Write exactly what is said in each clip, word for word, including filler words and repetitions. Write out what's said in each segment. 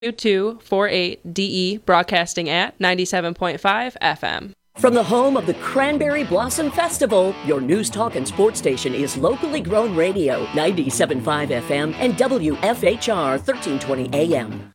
two four eight D E, broadcasting at ninety-seven point five F M. From the home of the Cranberry Blossom Festival, your news, talk, and sports station is Locally Grown Radio, ninety-seven point five F M and W F H R thirteen twenty A M.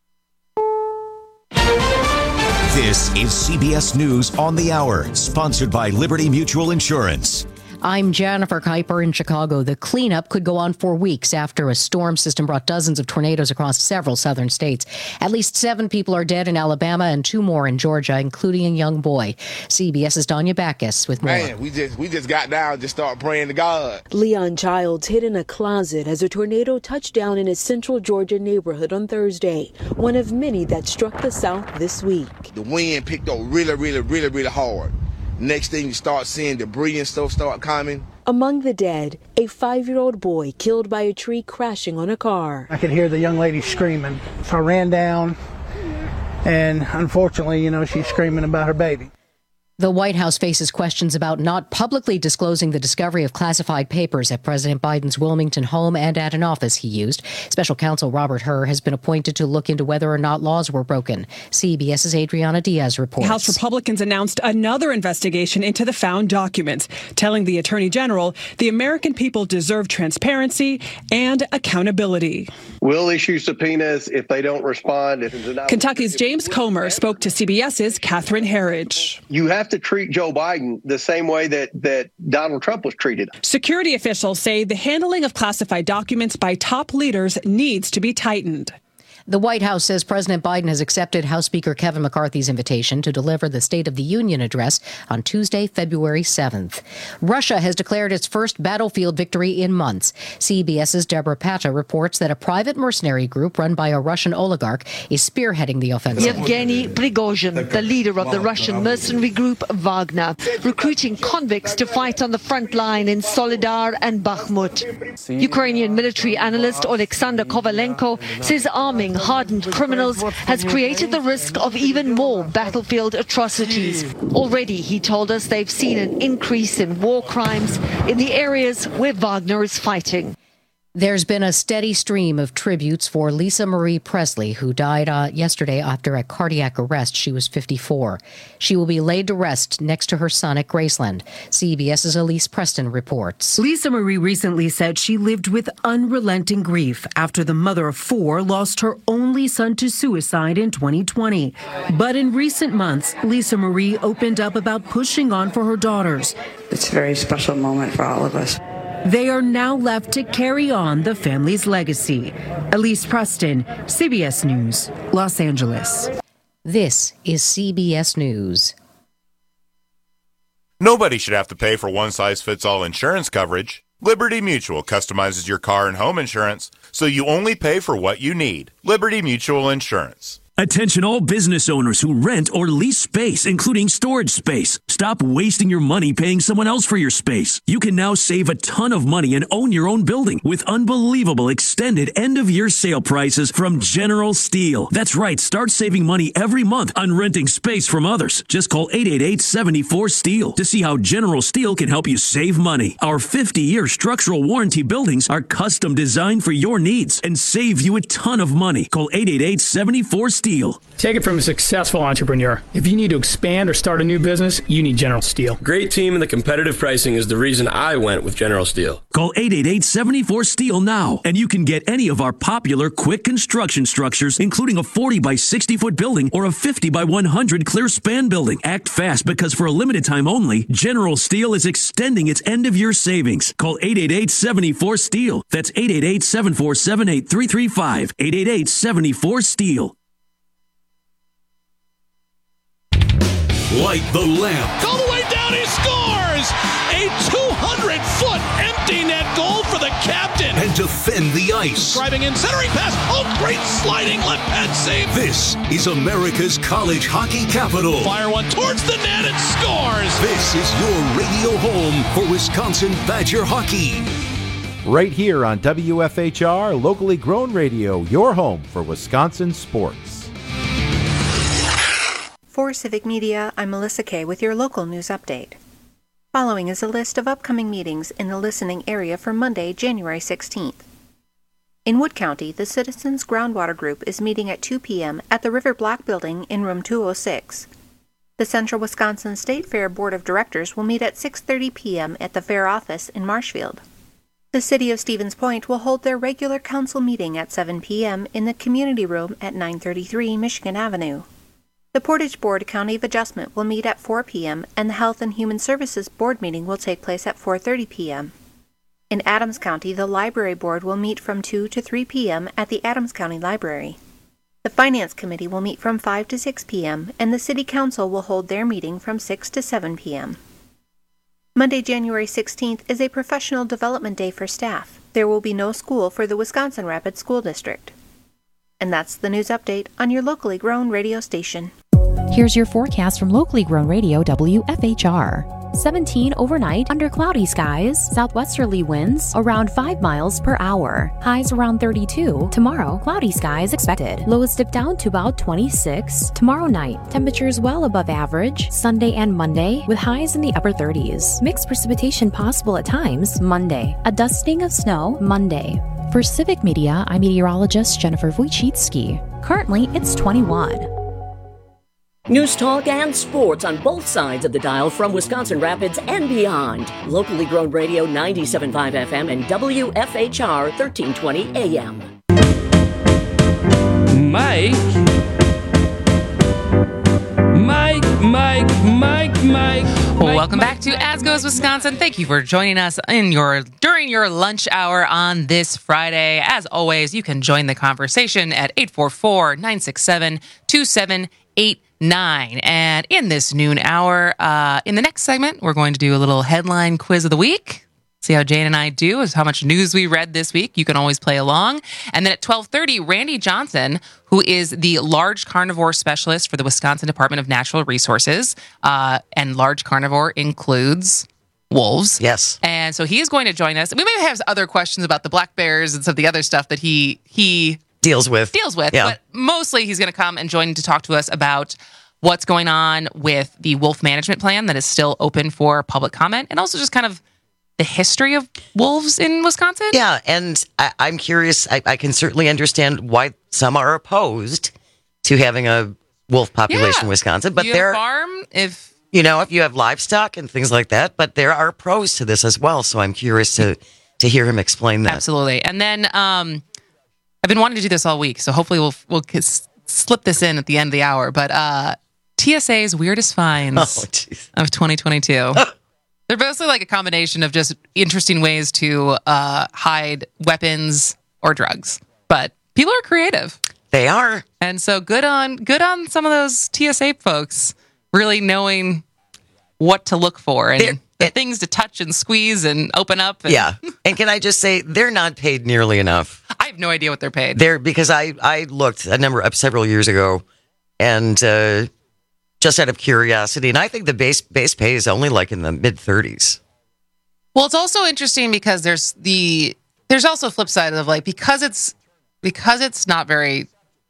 This is C B S News on the Hour, sponsored by Liberty Mutual Insurance. I'm Jennifer Kuiper in Chicago. The cleanup could go on for weeks after a storm system brought dozens of tornadoes across several southern states. At least seven people are dead in Alabama and two more in Georgia, including a young boy. CBS's Danya Backus with more. Man, we just we just got down, just started praying to God. Leon Childs hid in a closet as a tornado touched down in a central Georgia neighborhood on Thursday, one of many that struck the South this week. The wind picked up really, really, really, really hard. Next thing, you start seeing debris and stuff start coming. Among the dead, a five-year-old boy killed by a tree crashing on a car. I could hear the young lady screaming. So I ran down, and unfortunately, you know, she's screaming about her baby. The White House faces questions about not publicly disclosing the discovery of classified papers at President Biden's Wilmington home and at an office he used. Special counsel Robert Hur has been appointed to look into whether or not laws were broken. CBS's Adriana Diaz reports. House Republicans announced another investigation into the found documents, telling the Attorney General the American people deserve transparency and accountability. We'll issue subpoenas if they don't respond. If Kentucky's James Comer spoke to CBS's Catherine Herridge. You have to treat Joe Biden the same way that, that Donald Trump was treated. Security officials say the handling of classified documents by top leaders needs to be tightened. The White House says President Biden has accepted House Speaker Kevin McCarthy's invitation to deliver the State of the Union address on Tuesday, February seventh. Russia has declared its first battlefield victory in months. CBS's Deborah Pata reports that a private mercenary group run by a Russian oligarch is spearheading the offensive. Yevgeny Prigozhin, the leader of the Russian mercenary group Wagner, recruiting convicts to fight on the front line in Solidar and Bakhmut. Ukrainian military analyst Oleksandr Kovalenko says arming hardened criminals has created the risk of even more battlefield atrocities. Already, he told us, they've seen an increase in war crimes in the areas where Wagner is fighting. There's been a steady stream of tributes for Lisa Marie Presley, who died uh, yesterday after a cardiac arrest. She was fifty-four. She will be laid to rest next to her son at Graceland. CBS's Elise Preston reports. Lisa Marie recently said she lived with unrelenting grief after the mother of four lost her only son to suicide in twenty twenty. But in recent months, Lisa Marie opened up about pushing on for her daughters. It's a very special moment for all of us. They are now left to carry on the family's legacy. Elise Preston, C B S News, Los Angeles. This is C B S News. Nobody should have to pay for one-size-fits-all insurance coverage. Liberty Mutual customizes your car and home insurance, so you only pay for what you need. Liberty Mutual Insurance. Attention all business owners who rent or lease space, including storage space. Stop wasting your money paying someone else for your space. You can now save a ton of money and own your own building with unbelievable extended end-of-year sale prices from General Steel. That's right, start saving money every month on renting space from others. Just call eight eight eight, seven four, STEEL to see how General Steel can help you save money. Our fifty-year structural warranty buildings are custom designed for your needs and save you a ton of money. Call eight eight eight, seven four, STEEL. Take it from a successful entrepreneur. If you need to expand or start a new business, you need General Steel. Great team and the competitive pricing is the reason I went with General Steel. Call eight eight eight, seven four, STEEL now, and you can get any of our popular quick construction structures, including a forty by sixty foot building or a fifty by one hundred clear span building. Act fast, because for a limited time only, General Steel is extending its end-of-year savings. Call eight eight eight, seven four, STEEL. That's eight eight eight, seven four seven, eight three three five. eight eight eight, seven four, STEEL. Light the lamp. All the way down, he scores! A two hundred foot empty net goal for the captain. And defend the ice. Driving in, centering pass. Oh, great sliding left pad save. This is America's college hockey capital. Fire one towards the net and scores. This is your radio home for Wisconsin Badger hockey. Right here on W F H R, locally grown radio, your home for Wisconsin sports. For Civic Media, I'm Melissa Kay with your local news update. Following is a list of upcoming meetings in the listening area for Monday, January sixteenth. In Wood County, the Citizens Groundwater Group is meeting at two p.m. at the River Black Building in room two oh six. The Central Wisconsin State Fair Board of Directors will meet at six thirty p.m. at the Fair office in Marshfield. The City of Stevens Point will hold their regular council meeting at seven p.m. in the Community Room at nine thirty-three Michigan Avenue. The Portage Board County of Adjustment will meet at four p.m. and the Health and Human Services Board meeting will take place at four thirty p.m. In Adams County, the Library Board will meet from two to three p.m. at the Adams County Library. The Finance Committee will meet from five to six p.m., and the City Council will hold their meeting from six to seven p.m. Monday, January sixteenth is a professional development day for staff. There will be no school for the Wisconsin Rapids School District. And that's the news update on your locally grown radio station. Here's your forecast from locally grown radio W F H R. seventeen overnight under cloudy skies, southwesterly winds around five miles per hour. Highs around thirty-two. Tomorrow, cloudy skies expected. Lows dip down to about twenty-six. Tomorrow night, temperatures well above average. Sunday and Monday with highs in the upper thirties. Mixed precipitation possible at times Monday. A dusting of snow Monday. For Civic Media, I'm meteorologist Jennifer Wojcicki. Currently, it's twenty-one. News talk and sports on both sides of the dial from Wisconsin Rapids and beyond. Locally grown radio ninety-seven point five F M and W F H R thirteen twenty A M. Mike. Mike, Mike, Mike, Mike. Well, welcome back to As Goes Wisconsin. Thank you for joining us in your during your lunch hour on this Friday. As always, you can join the conversation at eight four four, nine six seven, two seven eight nine. And in this noon hour, uh, in the next segment, we're going to do a little headline quiz of the week. See how Jane and I do, is how much news we read this week. You can always play along. And then at twelve thirty, Randy Johnson, who is the large carnivore specialist for the Wisconsin Department of Natural Resources, uh, and large carnivore includes wolves. Yes. And so he is going to join us. We may have other questions about the black bears and some of the other stuff that he he deals with. Deals with. Yeah. But mostly he's going to come and join to talk to us about what's going on with the wolf management plan that is still open for public comment, and also just kind of the history of wolves in Wisconsin. Yeah, and I, I'm curious. I, I can certainly understand why some are opposed to having a wolf population Yeah. in Wisconsin, but you there, have a farm, if you know, if you have livestock and things like that, but there are pros to this as well. So I'm curious to to hear him explain that. Absolutely. And then um, I've been wanting to do this all week, so hopefully we'll we'll s- slip this in at the end of the hour. But uh, T S A's weirdest finds oh, of twenty twenty-two. They're mostly like a combination of just interesting ways to uh, hide weapons or drugs. But people are creative. They are. And so good on good on some of those T S A folks really knowing what to look for and the things to touch and squeeze and open up. And Yeah. And can I just say, they're not paid nearly enough. I have no idea what they're paid. They're because I, I looked a number of several years ago and uh, just out of curiosity, and I think the base base pay is only like in the mid thirties. Well, it's also interesting because there's the there's also a flip side of like because it's because it's not very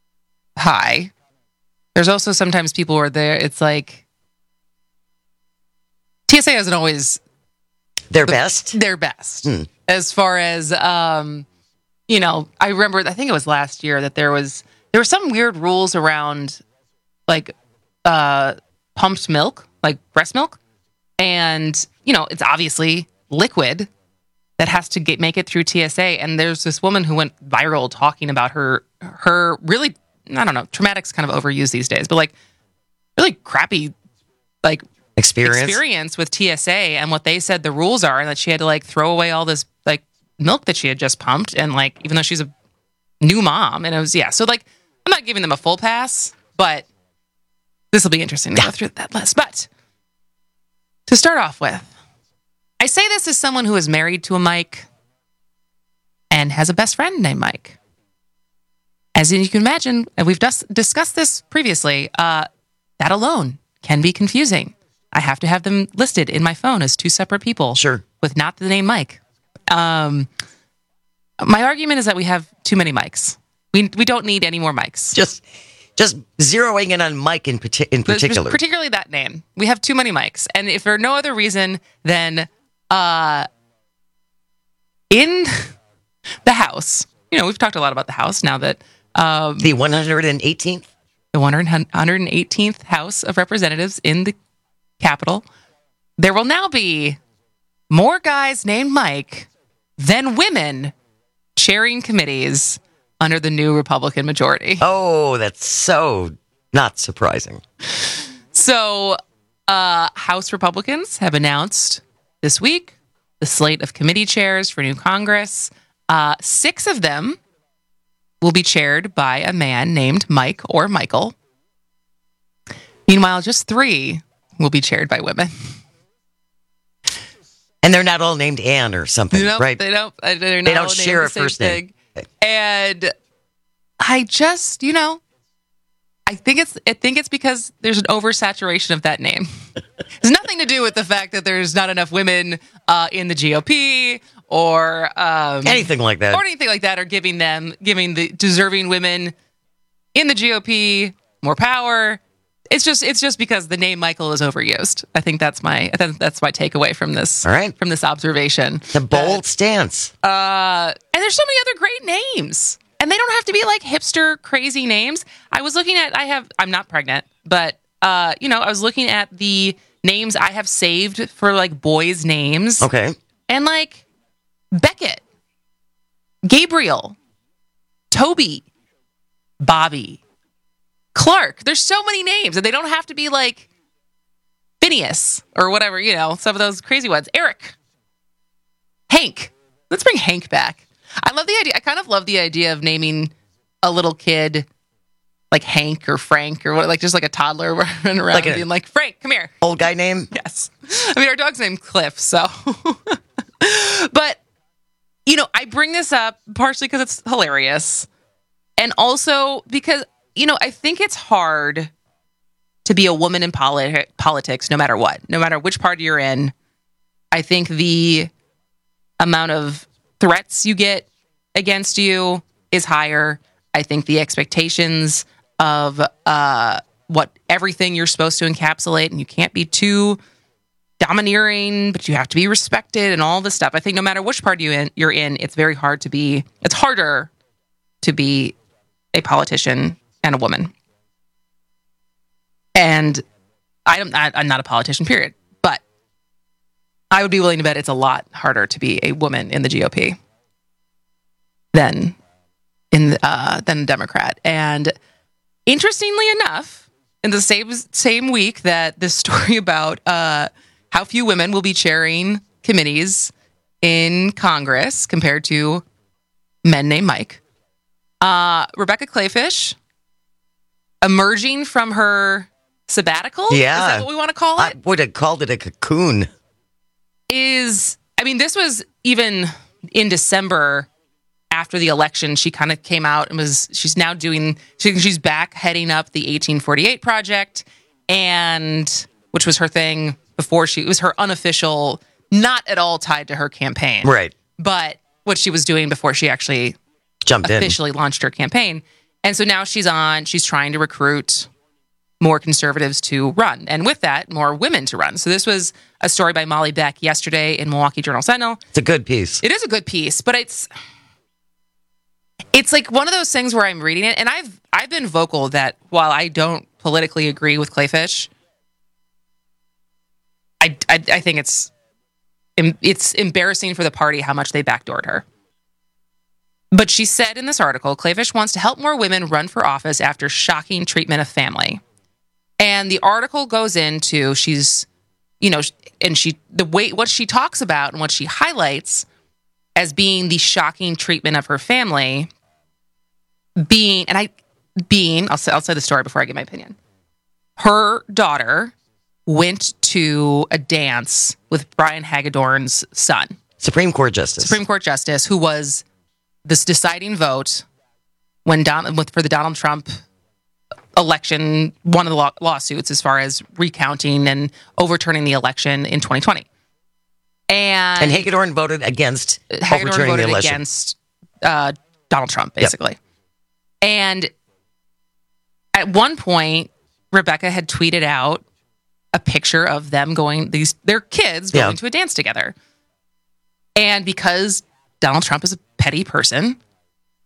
high. There's also sometimes people who are there. It's like T S A isn't always their best. Their best Hmm. as far as um, you know. I remember. I think it was last year that there was there were some weird rules around like uh, pumped milk, like breast milk, and you know it's obviously liquid that has to get make it through T S A. And there's this woman who went viral talking about her her really. I don't know, traumatic's kind of overused these days, but like really crappy like experience experience with T S A and what they said the rules are, and that she had to like throw away all this like milk that she had just pumped, and like even though she's a new mom, and it was yeah. So like I'm not giving them a full pass, but this will be interesting to go through that list. But to start off with, I say this as someone who is married to a Mike and has a best friend named Mike. As you can imagine, and we've just discussed this previously, uh, that alone can be confusing. I have to have them listed in my phone as two separate people. Sure. With not the name Mike. Um, my argument is that we have too many Mikes. We we don't need any more Mikes. Just just zeroing in on Mike in, parti- in particular. Particularly that name. We have too many Mikes. And if for no other reason than uh, in the house, you know, we've talked a lot about the House now that um, the one hundred eighteenth, the one hundred eighteenth House of Representatives in the Capitol. There will now be more guys named Mike than women chairing committees under the new Republican majority. Oh, that's so not surprising. So, uh, House Republicans have announced this week the slate of committee chairs for new Congress. Uh, six of them will be chaired by a man named Mike or Michael. Meanwhile, just three will be chaired by women. And they're not all named Ann or something, nope, right? They don't. They're they not don't all share a the first thing. name. And I just, you know, I think it's I think it's because there's an oversaturation of that name. It's nothing to do with the fact that there's not enough women uh, in the G O P or um, anything like that, or anything like that, or giving them giving the deserving women in the G O P more power. It's just it's just because the name Michael is overused. I think that's my that's my takeaway from this. All right. From this observation. The bold that, stance. Uh, and there's so many other great names. And they don't have to be like hipster crazy names. I was looking at, I have, I'm not pregnant, but, uh, you know, I was looking at the names I have saved for like boys' names. Okay. And like Beckett, Gabriel, Toby, Bobby, Clark. There's so many names and they don't have to be like Phineas or whatever, you know, some of those crazy ones. Eric, Hank. Let's bring Hank back. I love the idea. I kind of love the idea of naming a little kid like Hank or Frank or what, like just like a toddler running around like and being like, Frank, come here. Old guy name? Yes. I mean, our dog's named Cliff, so. But, you know, I bring this up partially because it's hilarious. And also because, you know, I think it's hard to be a woman in politi- politics no matter what, no matter which party you're in. I think the amount of threats you get against you is higher. I think the expectations of uh, what everything you're supposed to encapsulate, and you can't be too domineering, but you have to be respected and all this stuff. I think no matter which party you in, you're in, it's very hard to be, it's harder to be a politician and a woman. And I don't, I, I'm not a politician, period. But I would be willing to bet it's a lot harder to be a woman in the G O P than in uh, than a Democrat. And interestingly enough, in the same same week that this story about uh, how few women will be chairing committees in Congress compared to men named Mike, uh, Rebecca Kleefisch, emerging from her sabbatical, yeah, is that what we want to call it? I would have called it a cocoon. Is, I mean, this was even in December after the election. She kind of came out and was, she's now doing, she, she's back heading up the eighteen forty-eight Project, and which was her thing before she, it was her unofficial, not at all tied to her campaign. Right. But what she was doing before she actually jumped officially in. launched her campaign. And so now she's on, she's trying to recruit more conservatives to run. And with that, more women to run. So this was a story by Molly Beck yesterday in Milwaukee Journal-Sentinel. It's a good piece. It is a good piece, but it's it's like one of those things where I'm reading it, and I've I've been vocal that while I don't politically agree with Kleefisch, I, I, I think it's it's embarrassing for the party how much they backdoored her. But she said in this article, Kleefisch wants to help more women run for office after shocking treatment of family. And the article goes into, she's, you know, and she, the way, what she talks about and what she highlights as being the shocking treatment of her family being, and I, being, I'll say, I'll say the story before I give my opinion. Her daughter went to a dance with Brian Hagedorn's son. Supreme Court Justice. Supreme Court Justice, who was this deciding vote when Don, for the Donald Trump election, one of the law, lawsuits as far as recounting and overturning the election in twenty twenty. And, and Hagedorn voted against Hagedorn overturning voted the election. against uh, Donald Trump, basically. Yep. And at one point, Rebecca had tweeted out a picture of them going, these their kids going yeah. to a dance together. And because Donald Trump is a petty person,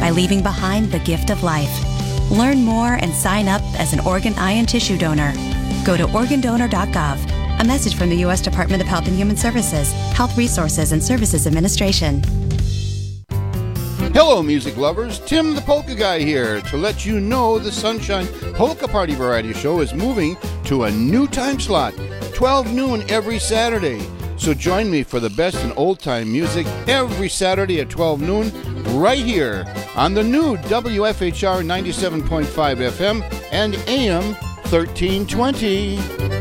by leaving behind the gift of life. Learn more and sign up as an organ, eye, and tissue donor. Go to organ donor dot gov. A message from the U S Department of Health and Human Services, Health Resources and Services Administration. Hello, music lovers. Tim the Polka Guy here to let you know the Sunshine Polka Party Variety Show is moving to a new time slot, twelve noon every Saturday. So join me for the best in old-time music every Saturday at twelve noon right here on the new W F H R ninety-seven point five F M and A M thirteen twenty.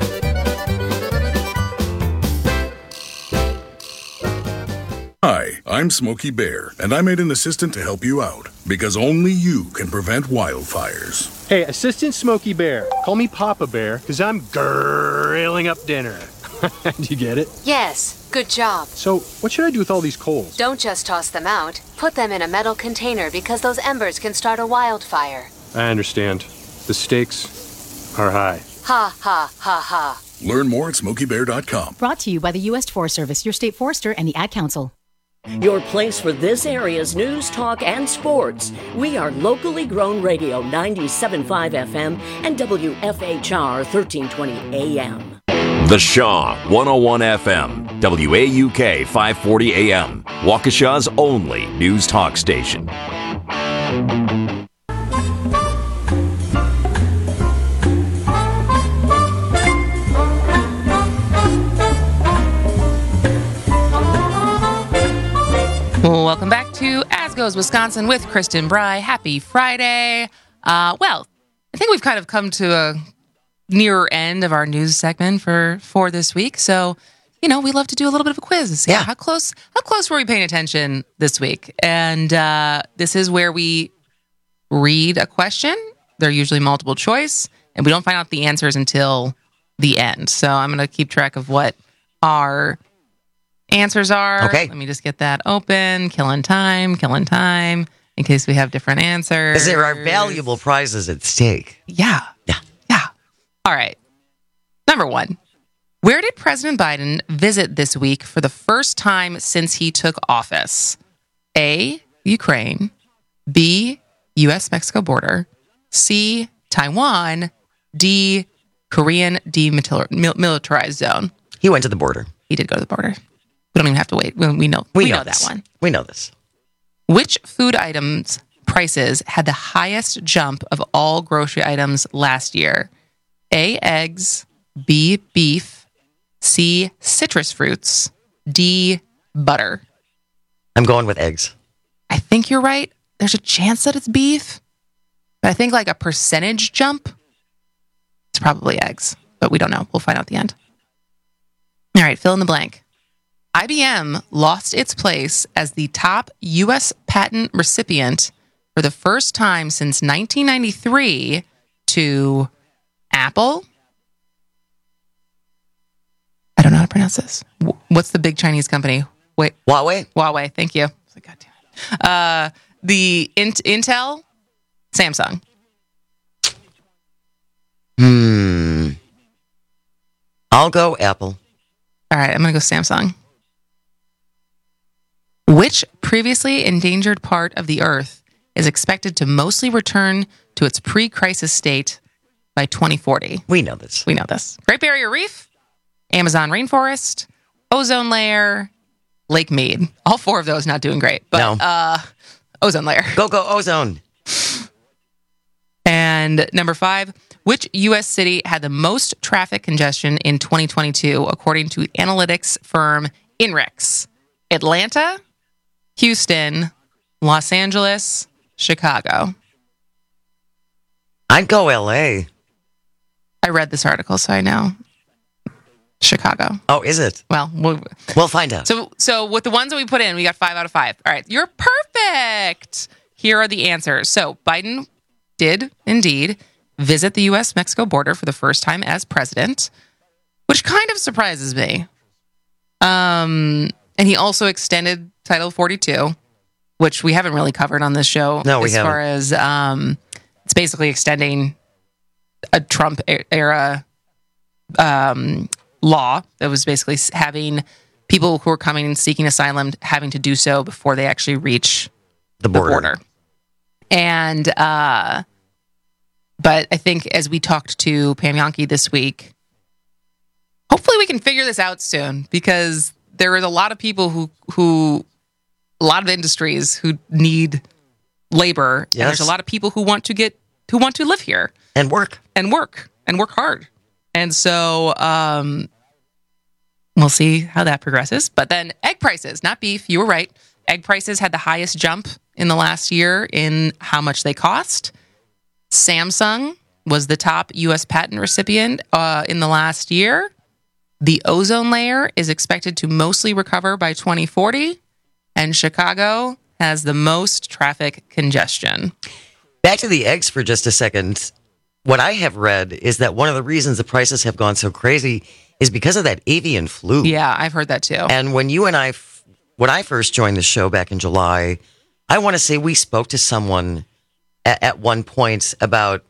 Hi, I'm Smokey Bear, and I made an assistant to help you out, because only you can prevent wildfires. Hey, Assistant Smokey Bear, call me Papa Bear, because I'm grilling up dinner. Do you get it? Yes, good job. So, what should I do with all these coals? Don't just toss them out. Put them in a metal container because those embers can start a wildfire. I understand. The stakes are high. Ha, ha, ha, ha. Learn more at smokey bear dot com. Brought to you by the U S Forest Service, your state forester, and the Ad Council. Your place for this area's news, talk, and sports. We are locally grown radio ninety-seven point five F M and W F H R thirteen twenty A M. The Shaw, one oh one F M, W A U K five forty A M, Waukesha's only news talk station. Welcome back to As Goes Wisconsin with Kristen Bry. Happy Friday. Uh, well, I think we've kind of come to a nearer end of our news segment for, for this week. So, you know, we love to do a little bit of a quiz. Yeah. How close, how close were we paying attention this week? And uh, this is where we read a question. They're usually multiple choice, and we don't find out the answers until the end. So I'm going to keep track of what our answers are. Okay. Let me just get that open. Killing time, killing time, in case we have different answers. Because there are valuable prizes at stake. Yeah. Yeah. Yeah. All right. Number one. Where did President Biden visit this week for the first time since he took office? A, Ukraine. B, U S Mexico border. C, Taiwan. D, Korean demilitarized zone. He went to the border. He did go to the border. We don't even have to wait. We, we know. We, we know, know that one. We know this. Which food items prices had the highest jump of all grocery items last year? A, eggs. B, beef. C, citrus fruits. D, butter. I'm going with eggs. I think you're right. There's a chance that it's beef. But I think like a percentage jump, it's probably eggs. But we don't know. We'll find out at the end. All right, fill in the blank. I B M lost its place as the top U S patent recipient for the first time since nineteen ninety-three to Apple. I don't know how to pronounce this. What's the big Chinese company? Wait, Huawei. Huawei. Thank you. God damn it. Uh, the Int- Intel, Samsung. Hmm. I'll go Apple. All right, I'm going to go Samsung. Which previously endangered part of the Earth is expected to mostly return to its pre-crisis state by twenty forty? We know this. We know this. Great Barrier Reef, Amazon rainforest, ozone layer, Lake Mead. All four of those not doing great, but no. uh, ozone layer. Go, go, ozone. And number five, which U S city had the most traffic congestion in twenty twenty-two, according to analytics firm INRIX? Atlanta, Houston, Los Angeles, Chicago. I'd go L A. I read this article, so I know. Chicago. Oh, is it? Well, we'll, we'll find out. So, so with the ones that we put in, we got five out of five. All right, you're perfect. Here are the answers. So Biden did indeed visit the U S Mexico border for the first time as president, which kind of surprises me. Um, and he also extended Title forty-two, which we haven't really covered on this show. No, we as haven't. far as um, it's basically extending a Trump era um, law that was basically having people who are coming and seeking asylum having to do so before they actually reach the border. The border. And, uh, but I think as we talked to Pam Yonke this week, hopefully we can figure this out soon, because there is a lot of people who, who, a lot of industries who need labor. Yes. And there's a lot of people who want to get, who want to live here. And work. And work. And work hard. And so, um, we'll see how that progresses. But then egg prices, not beef. You were right. Egg prices had the highest jump in the last year in how much they cost. Samsung was the top U S patent recipient uh, in the last year. The ozone layer is expected to mostly recover by twenty forty. And Chicago has the most traffic congestion. Back to the eggs for just a second. What I have read is that one of the reasons the prices have gone so crazy is because of that avian flu. Yeah, I've heard that too. And when you and I, when I first joined the show back in July, I want to say we spoke to someone at, at one point about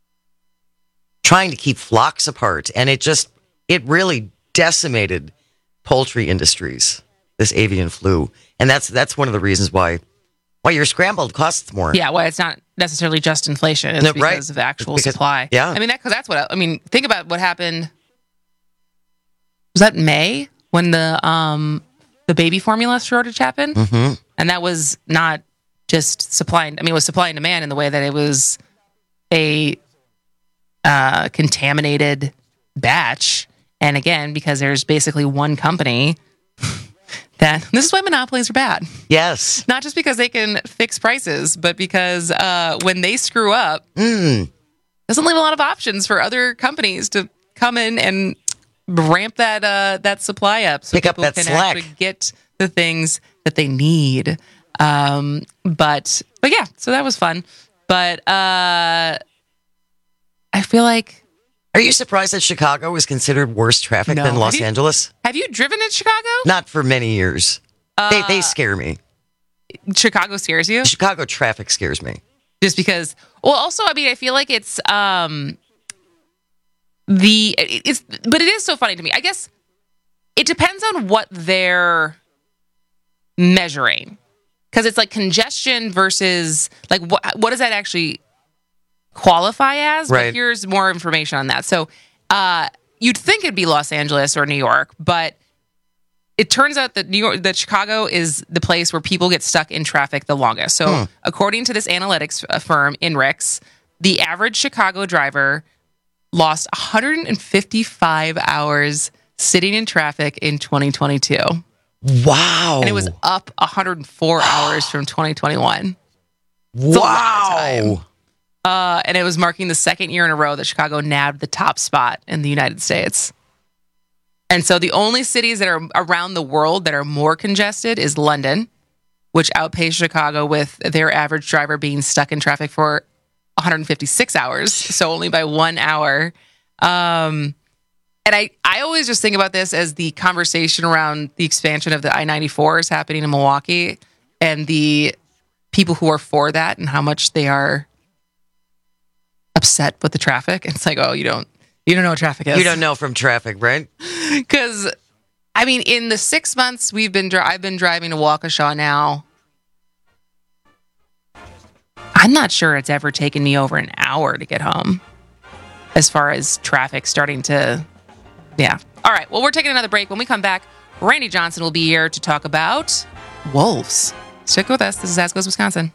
trying to keep flocks apart. And it just, it really decimated poultry industries, this avian flu. And that's that's one of the reasons why why your scrambled costs more. Yeah, well, it's not necessarily just inflation. It's No, because right. of actual Because- supply. yeah. I mean, that, cause that's what, I, I mean, think about what happened. Was that May when the um the baby formula shortage happened? Mm-hmm. And that was not just supply. and- I mean, it was supply and demand in the way that it was a uh, contaminated batch. And again, because there's basically one company that this is why monopolies are bad. Yes. Not just because they can fix prices, but because uh, when they screw up, mm. doesn't leave a lot of options for other companies to come in and ramp that uh, that supply up, so Pick up people that can slack. actually get the things that they need. Um, but but yeah, so that was fun. But uh, I feel like. Are you surprised that Chicago was considered worse traffic No. than Los Have you- Angeles? Have you driven in Chicago? Not for many years. they Uh, they scare me. Chicago scares you? Chicago traffic scares me. Just because, well, also, I mean, I feel like it's um the it's, but it is so funny to me. I guess it depends on what they're measuring, because it's like congestion versus like what what does that actually qualify as? Right. But here's more information on that. So, uh, you'd think it'd be Los Angeles or New York, but it turns out that New York, that Chicago is the place where people get stuck in traffic the longest. So, Hmm. according to this analytics uh, firm, INRIX, the average Chicago driver lost one hundred fifty-five hours sitting in traffic in twenty twenty-two. Wow. And it was up one hundred four hours from twenty twenty-one. It's a lot of time. Wow. Uh, and it was marking the second year in a row that Chicago nabbed the top spot in the United States. And so the only cities that are around the world that are more congested is London, which outpaced Chicago with their average driver being stuck in traffic for one hundred fifty-six hours, so only by one hour. Um, and I, I always just think about this as the conversation around the expansion of the I ninety-four is happening in Milwaukee, and the people who are for that and how much they are upset with the traffic. It's like, oh, you don't you don't know what traffic is. You don't know from traffic, right? Because, I mean, in the six months we've been, dri- I've been driving to Waukesha now, I'm not sure it's ever taken me over an hour to get home as far as traffic starting to, yeah. All right, well, we're taking another break. When we come back, Randy Johnson will be here to talk about wolves. Stick with us. This is As Goes Wisconsin.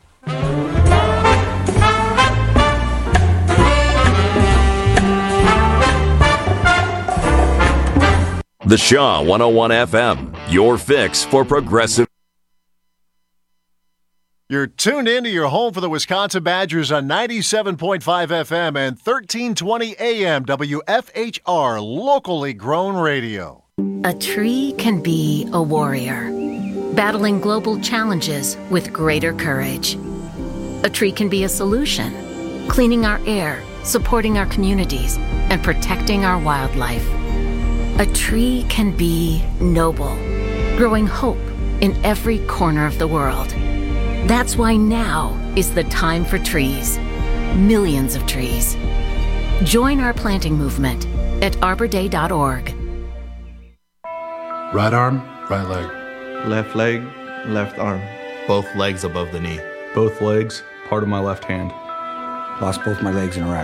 The Shaw one oh one F M, your fix for progressive. You're tuned into your home for the Wisconsin Badgers on ninety-seven point five F M and thirteen twenty A M W F H R, locally grown radio. A tree can be a warrior, battling global challenges with greater courage. A tree can be a solution, cleaning our air, supporting our communities, and protecting our wildlife. A tree can be noble, growing hope in every corner of the world. That's why now is the time for trees. Millions of trees. Join our planting movement at arbor day dot org. Right arm, right leg. Left leg, left arm. Both legs above the knee. Both legs part of my left hand. Lost both my legs in Iraq.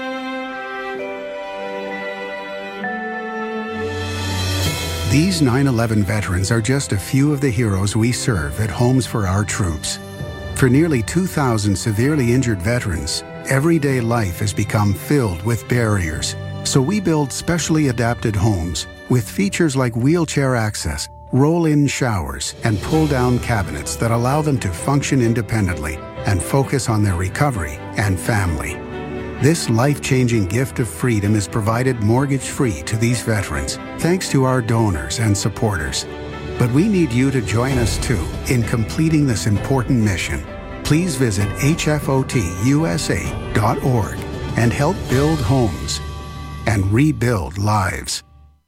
These nine eleven veterans are just a few of the heroes we serve at Homes for Our Troops. For nearly two thousand severely injured veterans, everyday life has become filled with barriers. So we build specially adapted homes with features like wheelchair access, roll-in showers, and pull-down cabinets that allow them to function independently and focus on their recovery and family. This life-changing gift of freedom is provided mortgage-free to these veterans, thanks to our donors and supporters. But we need you to join us too in completing this important mission. Please visit H F O T U S A dot org and help build homes and rebuild lives.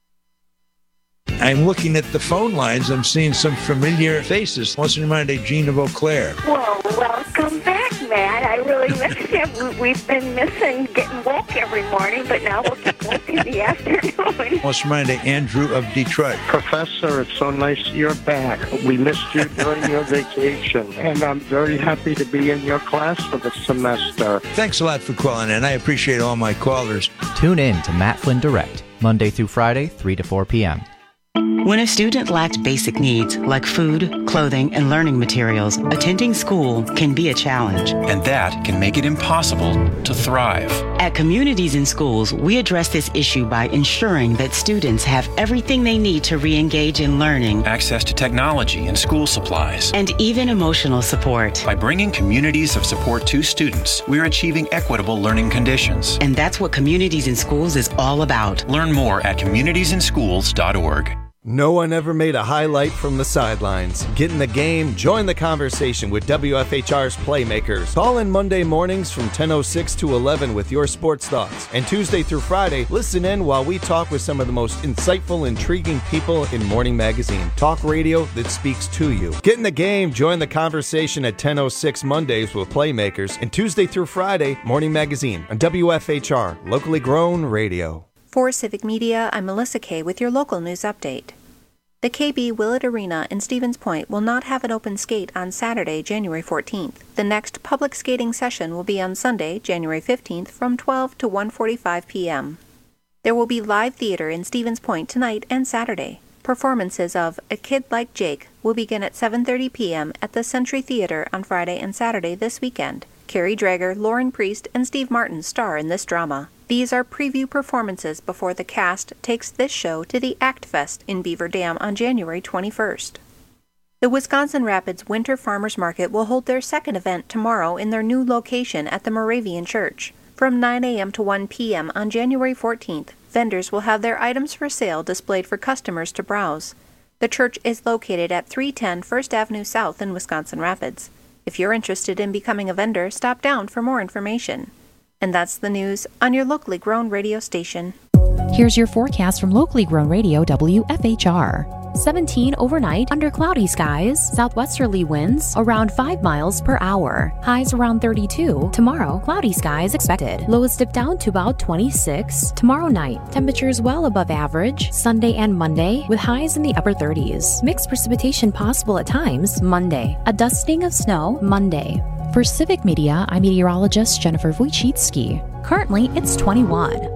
I'm looking at the phone lines. I'm seeing some familiar faces. What's in mind, Gene of Eau Claire? Well, welcome back, Matt. I really miss you. We've been missing getting woke every morning, but now we'll get woke in the afternoon. What's in mind, Andrew of Detroit? Professor, it's so nice you're back. We missed you during your vacation, and I'm very happy to be in your class for the semester. Thanks a lot for calling in. I appreciate all my callers. Tune in to Matt Flynn Direct, Monday through Friday, three to four p.m. When a student lacks basic needs like food, clothing, and learning materials, attending school can be a challenge. And that can make it impossible to thrive. At Communities in Schools, we address this issue by ensuring that students have everything they need to re-engage in learning, access to technology and school supplies, and even emotional support. By bringing communities of support to students, we're achieving equitable learning conditions. And that's what Communities in Schools is all about. Learn more at communities in schools dot org. No one ever made a highlight from the sidelines. Get in the game, join the conversation with W F H R's Playmakers. Call in Monday mornings from ten oh six to eleven with your sports thoughts. And Tuesday through Friday, listen in while we talk with some of the most insightful, intriguing people in Morning Magazine. Talk radio that speaks to you. Get in the game, join the conversation at ten oh six Mondays with Playmakers. And Tuesday through Friday, Morning Magazine on W F H R, locally grown radio. For Civic Media, I'm Melissa Kay with your local news update. The K B Willett Arena in Stevens Point will not have an open skate on Saturday, January fourteenth. The next public skating session will be on Sunday, January fifteenth from twelve to one forty-five p.m. There will be live theater in Stevens Point tonight and Saturday. Performances of A Kid Like Jake will begin at seven thirty p.m. at the Century Theater on Friday and Saturday this weekend. Carrie Drager, Lauren Priest, and Steve Martin star in this drama. These are preview performances before the cast takes this show to the Act Fest in Beaver Dam on January twenty-first. The Wisconsin Rapids Winter Farmers Market will hold their second event tomorrow in their new location at the Moravian Church. From nine a.m. to one p.m. on January fourteenth, vendors will have their items for sale displayed for customers to browse. The church is located at three ten First Avenue South in Wisconsin Rapids. If you're interested in becoming a vendor, stop down for more information. And that's the news on your locally grown radio station. Here's your forecast from locally grown radio W F H R. seventeen overnight under cloudy skies, southwesterly winds around five miles per hour. Highs around thirty-two. Tomorrow, cloudy skies expected. Lows dip down to about twenty-six. Tomorrow night, temperatures well above average. Sunday and Monday with highs in the upper thirties. Mixed precipitation possible at times. Monday, a dusting of snow. Monday. For Civic Media, I'm meteorologist Jennifer Wojcicki. Currently, it's twenty-one.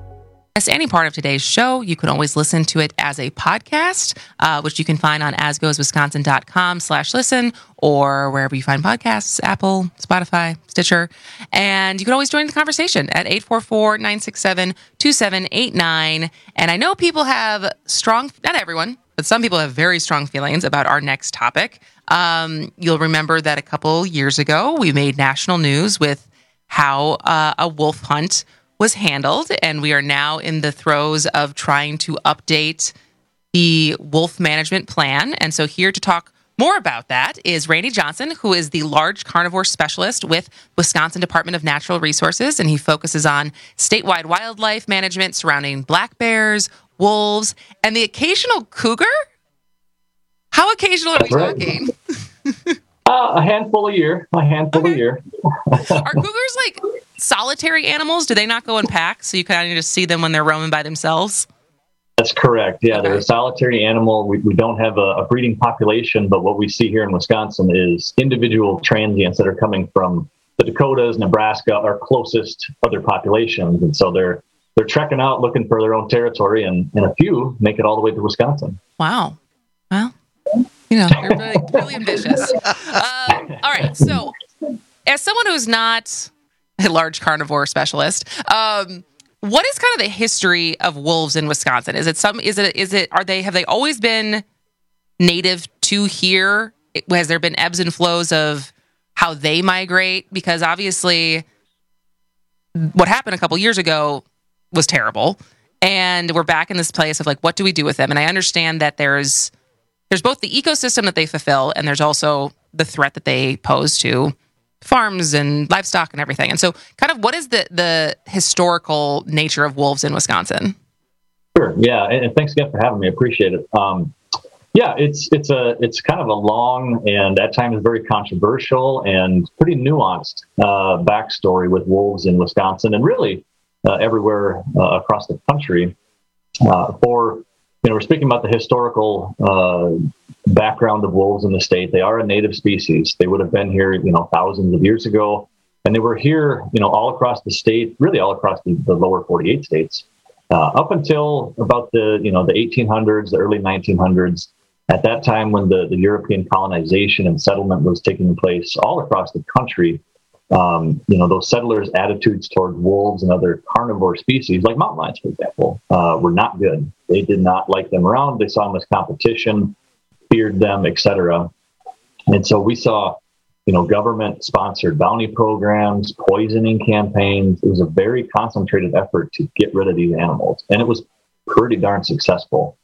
As any part of today's show, you can always listen to it as a podcast, uh, which you can find on asgoeswisconsin.com slash listen or wherever you find podcasts, Apple, Spotify, Stitcher. And you can always join the conversation at eight four four, nine six seven, two seven eight nine. And I know people have strong, not everyone, but some people have very strong feelings about our next topic. Um, you'll remember that a couple years ago, we made national news with how uh, a wolf hunt was handled, and we are now in the throes of trying to update the wolf management plan. And so here to talk more about that is Randy Johnson, who is the large carnivore specialist with Wisconsin Department of Natural Resources, and he focuses on statewide wildlife management surrounding black bears, wolves, and the occasional cougar. How occasional are we talking? uh, a handful a year. A handful okay. a year. Are cougars like solitary animals? Do they not go in packs, so you kind of just see them when they're roaming by themselves? That's correct. Yeah, okay. They're a solitary animal. We, we don't have a, a breeding population, but what we see here in Wisconsin is individual transients that are coming from the Dakotas, Nebraska are closest other populations. And so they're they're trekking out looking for their own territory, and, and a few make it all the way to Wisconsin. Wow. Well, you know, you're really, really ambitious. Uh, all right. So as someone who's not a large carnivore specialist, um, what is kind of the history of wolves in Wisconsin? Is it some, is it, is it, are they, have they always been native to here? Has there been ebbs and flows of how they migrate? Because obviously what happened a couple years ago was terrible. And we're back in this place of like, what do we do with them? And I understand that there's, there's both the ecosystem that they fulfill, and there's also the threat that they pose to farms and livestock and everything. And so kind of what is the, the historical nature of wolves in Wisconsin? Sure. Yeah. And thanks again for having me. I appreciate it. Um, yeah, it's, it's a, it's kind of a long and at times very controversial and pretty nuanced uh, backstory with wolves in Wisconsin, and really uh, everywhere uh, across the country. Uh, for, you know, we're speaking about the historical uh, background of wolves in the state. They are a native species. They would have been here, you know, thousands of years ago. And they were here, you know, all across the state, really all across the, the lower forty-eight states, uh, up until about the, you know, the eighteen hundreds, the early nineteen hundreds. At that time, when the, the European colonization and settlement was taking place all across the country, um, you know, those settlers' attitudes toward wolves and other carnivore species, like mountain lions, for example, uh, were not good. They did not like them around. They saw them as competition, feared them, et cetera. And so we saw, you know, government-sponsored bounty programs, poisoning campaigns. It was a very concentrated effort to get rid of these animals, and it was pretty darn successful.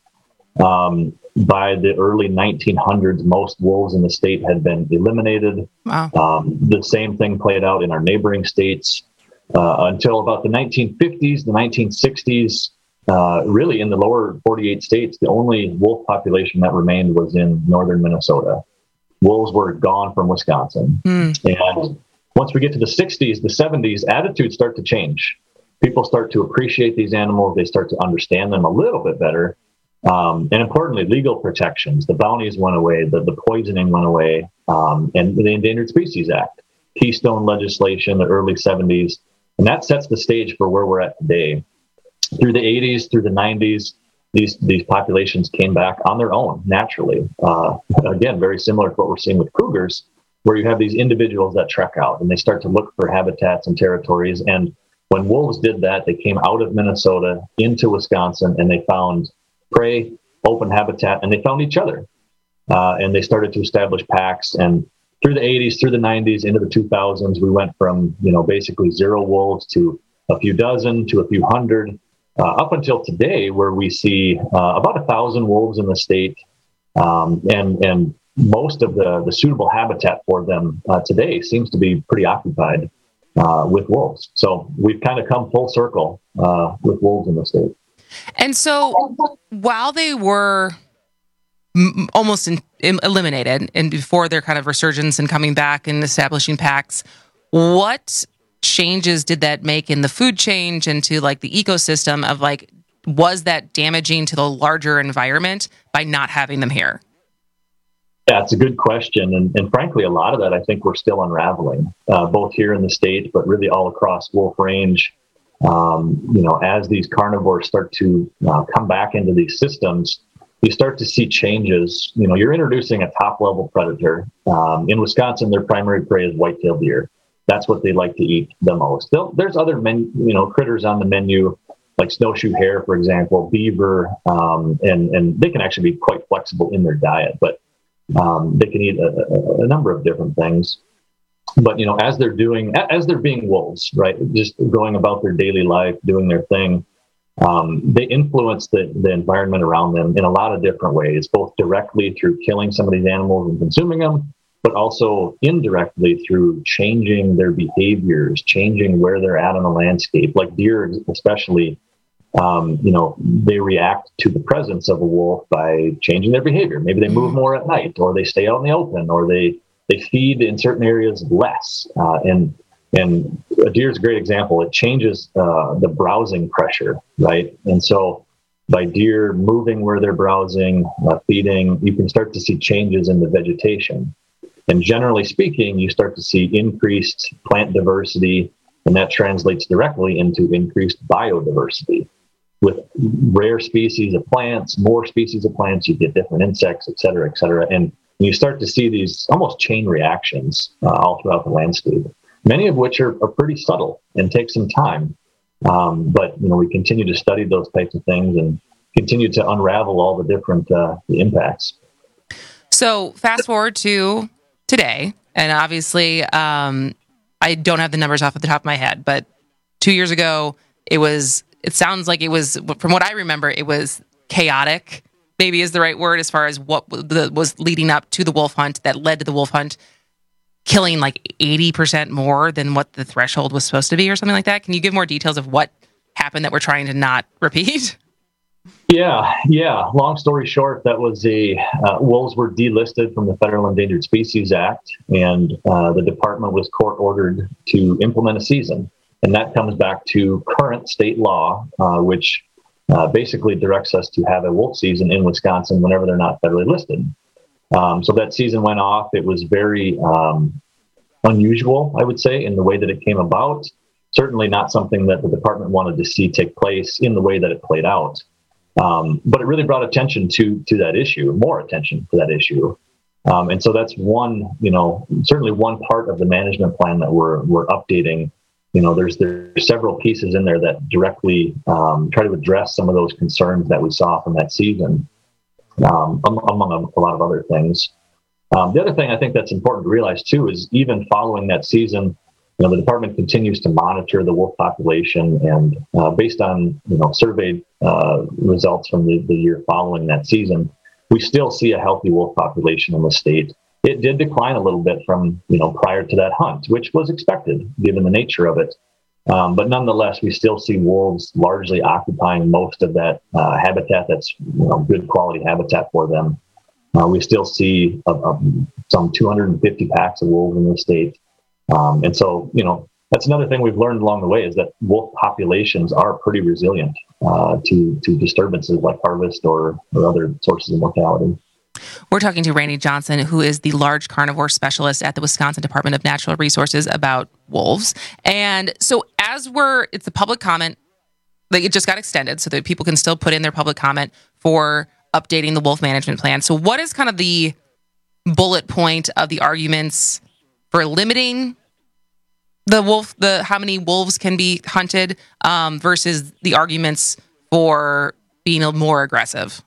Um, by the early nineteen hundreds, most wolves in the state had been eliminated. Wow. Um, the same thing played out in our neighboring states uh, until about the nineteen fifties, the nineteen sixties. Uh, really, in the lower forty-eight states, the only wolf population that remained was in northern Minnesota. Wolves were gone from Wisconsin. Mm. And once we get to the sixties, the seventies, attitudes start to change. People start to appreciate these animals. They start to understand them a little bit better. Um, and importantly, legal protections. The bounties went away, the, the poisoning went away, um, and the Endangered Species Act, Keystone legislation, the early seventies. And that sets the stage for where we're at today. Through the eighties, through the nineties, these these populations came back on their own, naturally. Uh, again, very similar to what we're seeing with cougars, where you have these individuals that trek out and they start to look for habitats and territories. And when wolves did that, they came out of Minnesota into Wisconsin, and they found prey, open habitat, and they found each other. Uh, and they started to establish packs. And through the eighties, through the nineties, into the two thousands, we went from, you know, basically zero wolves to a few dozen to a few hundred, uh, up until today, where we see uh, about a thousand wolves in the state. Um, and, and most of the, the suitable habitat for them uh, today seems to be pretty occupied uh, with wolves. So we've kind of come full circle uh, with wolves in the state. And so while they were m- almost in, in, eliminated, and before their kind of resurgence and coming back and establishing packs, what changes did that make in the food change and to like the ecosystem of like, was that damaging to the larger environment by not having them here? Yeah, it's a good question. And, and frankly, a lot of that, I think we're still unraveling, uh, both here in the state, but really all across Wolf Range. Um, you know, as these carnivores start to uh, come back into these systems, you start to see changes. You know, you're introducing a top level predator. Um, in Wisconsin, their primary prey is white-tailed deer. That's what they like to eat the most. They'll, there's other men, you know, critters on the menu, like snowshoe hare, for example, beaver, um, and, and they can actually be quite flexible in their diet, but um, they can eat a, a, a number of different things. But, you know, as they're doing, as they're being wolves, right, just going about their daily life, doing their thing, um, they influence the, the environment around them in a lot of different ways, both directly through killing some of these animals and consuming them, but also indirectly through changing their behaviors, changing where they're at on the landscape. Like deer, especially, um, you know, they react to the presence of a wolf by changing their behavior. Maybe they move more at night, or they stay out in the open, or they They feed in certain areas less, uh, and and a deer is a great example. It changes uh, the browsing pressure, right? And so by deer moving where they're browsing, uh, feeding, you can start to see changes in the vegetation. And generally speaking, you start to see increased plant diversity, and that translates directly into increased biodiversity. With rare species of plants, more species of plants, you get different insects, et cetera, et cetera. And you start to see these almost chain reactions uh, all throughout the landscape, many of which are, are pretty subtle and take some time. Um, but, you know, we continue to study those types of things and continue to unravel all the different uh, the impacts. So fast forward to today, and obviously um, I don't have the numbers off at the top of my head, but two years ago, it was, it sounds like it was, from what I remember, it was chaotic, maybe is the right word, as far as what the, was leading up to the wolf hunt that led to the wolf hunt killing like eighty percent more than what the threshold was supposed to be or something like that. Can you give more details of what happened that we're trying to not repeat? Yeah, yeah. Long story short, that was a, uh, wolves were delisted from the Federal Endangered Species Act, and uh, the department was court ordered to implement a season. And that comes back to current state law, uh, which uh, basically directs us to have a wolf season in Wisconsin whenever they're not federally listed. Um, so that season went off. It was very um, unusual, I would say, in the way that it came about. Certainly not something that the department wanted to see take place in the way that it played out. Um, but it really brought attention to to that issue, more attention to that issue. Um, and so that's one, you know, certainly one part of the management plan that we're we're updating. You know, there's there's several pieces in there that directly um, try to address some of those concerns that we saw from that season, um, among a, a lot of other things. Um, the other thing I think that's important to realize too is even following that season, you know, the department continues to monitor the wolf population, and uh, based on, you know, survey uh, results from the, the year following that season, we still see a healthy wolf population in the state. It did decline a little bit from, you know, prior to that hunt, which was expected given the nature of it. Um, but nonetheless, we still see wolves largely occupying most of that uh, habitat that's, you know, good quality habitat for them. Uh, we still see a, a, some two hundred fifty packs of wolves in the state. Um, and so, you know, that's another thing we've learned along the way is that wolf populations are pretty resilient uh, to, to disturbances like harvest or, or other sources of mortality. We're talking to Randy Johnson, who is the large carnivore specialist at the Wisconsin Department of Natural Resources, about wolves. And so as we're, it's a public comment, like it just got extended so that people can still put in their public comment for updating the wolf management plan. So what is kind of the bullet point of the arguments for limiting the wolf, the how many wolves can be hunted um, versus the arguments for being more aggressive?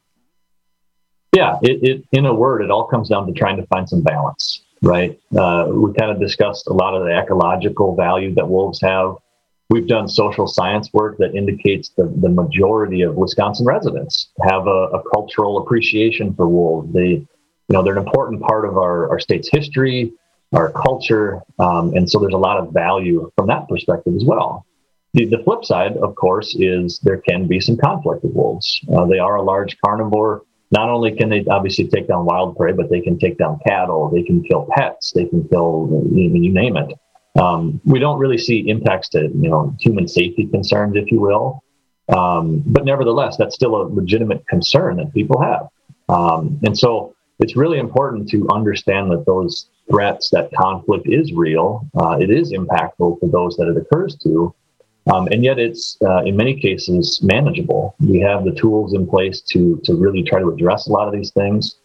Yeah, it, it, in a word, it all comes down to trying to find some balance, right? Uh, we kind of discussed a lot of the ecological value that wolves have. We've done social science work that indicates that the majority of Wisconsin residents have a, a cultural appreciation for wolves. They, you know, they're an important part of our, our state's history, our culture, um, and so there's a lot of value from that perspective as well. The, the flip side, of course, is there can be some conflict with wolves. Uh, they are a large carnivore. Not only can they obviously take down wild prey, but they can take down cattle, they can kill pets, they can kill, you, you name it. Um, we don't really see impacts to, you know, human safety concerns, if you will. Um, but nevertheless, that's still a legitimate concern that people have. Um, and so it's really important to understand that those threats, that conflict is real. Uh, it is impactful to those that it occurs to. Um, and yet it's, uh, in many cases, manageable. We have the tools in place to to really try to address a lot of these things.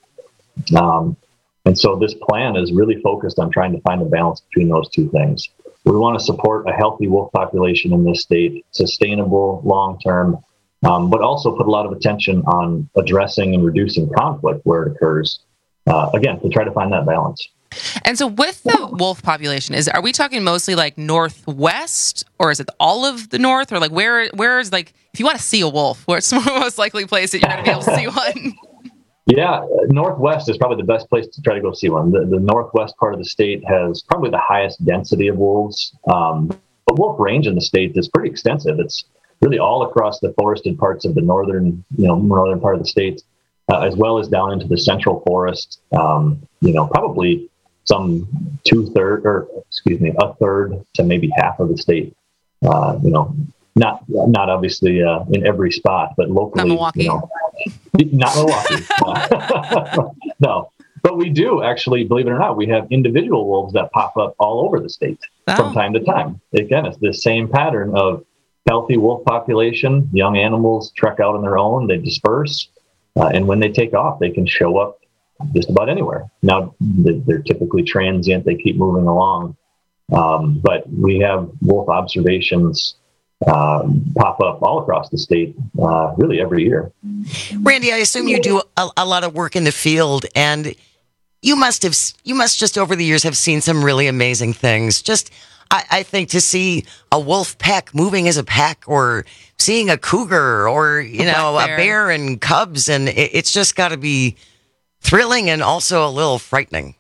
Um, and so this plan is really focused on trying to find a balance between those two things. We want to support a healthy wolf population in this state, sustainable, long-term, um, but also put a lot of attention on addressing and reducing conflict where it occurs. Uh, again, to try to find that balance. And so with the wolf population, is are we talking mostly like northwest, or is it all of the north, or like where where is, like, if you want to see a wolf, where's the most likely place that you're going to be able to see one? Yeah, northwest is probably the best place to try to go see one. The, the northwest part of the state has probably the highest density of wolves. Um, but wolf range in the state is pretty extensive. It's really all across the forested parts of the northern, you know, northern part of the state, uh, as well as down into the central forest. Um, you know, probably some two third, or excuse me, a third to maybe half of the state. Uh, you know, not not obviously uh, in every spot, but locally. Not Milwaukee. You know, not Milwaukee. no, but But we do actually, believe it or not, we have individual wolves that pop up all over the state oh. from time to time. Again, it's the same pattern of healthy wolf population. Young animals trek out on their own, they disperse, uh, and when they take off, they can show up just about anywhere. Now, they're typically transient, they keep moving along. Um, but we have wolf observations um, pop up all across the state, uh, really every year. Randy, I assume you do a, a lot of work in the field, and you must have, you must just over the years have seen some really amazing things. Just, I, I think to see a wolf pack moving as a pack, or seeing a cougar, or you a know, bear. a bear and cubs, and it, it's just got to be thrilling and also a little frightening.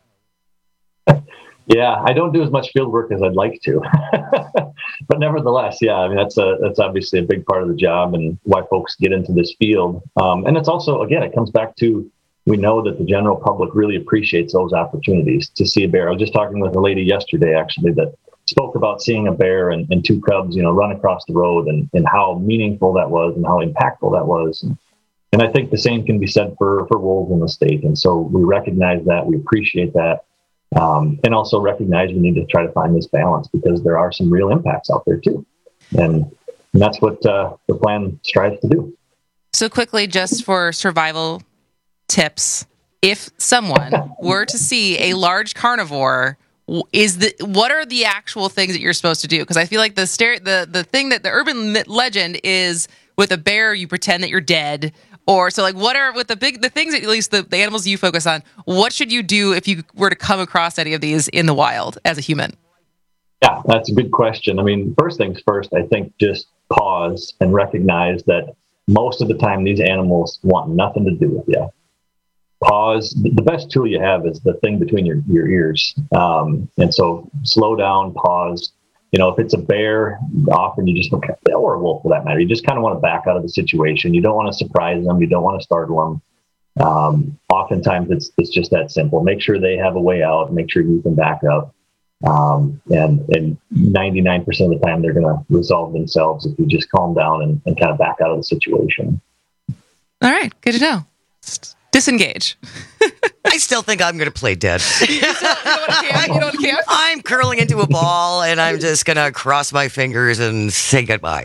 Yeah, I don't do as much field work as I'd like to, but nevertheless, yeah, I mean that's a that's obviously a big part of the job and why folks get into this field. Um, and it's also, again, it comes back to we know that the general public really appreciates those opportunities to see a bear. I was just talking with a lady yesterday, actually, that spoke about seeing a bear and, and two cubs, you know, run across the road, and, and how meaningful that was and how impactful that was. And, and I think the same can be said for for wolves in the state. And so we recognize that, we appreciate that. Um, and also recognize we need to try to find this balance because there are some real impacts out there too. And, and that's what uh, the plan strives to do. So quickly, just for survival tips, if someone were to see a large carnivore, is the what are the actual things that you're supposed to do? Because I feel like the stere- the the thing that the urban legend is with a bear, you pretend that you're dead. Or so like what are with the big the things that at least the, the animals you focus on, what should you do if you were to come across any of these in the wild as a human? Yeah, that's a good question. I mean, first things first, I think just pause and recognize that most of the time these animals want nothing to do with you. Pause. The best tool you have is the thing between your, your ears. Um, and so slow down, pause. You know, if it's a bear, often you just, or a wolf for that matter, you just kind of want to back out of the situation. You don't want to surprise them. You don't want to startle them. Um, oftentimes it's it's just that simple. Make sure they have a way out. Make sure you can back up. Um, and, and ninety-nine percent of the time, they're going to resolve themselves if you just calm down and, and kind of back out of the situation. All right. Good to know. Disengage. I still think I'm going to play dead. You don't, you don't care? You don't care? I'm curling into a ball, and I'm just going to cross my fingers and say goodbye.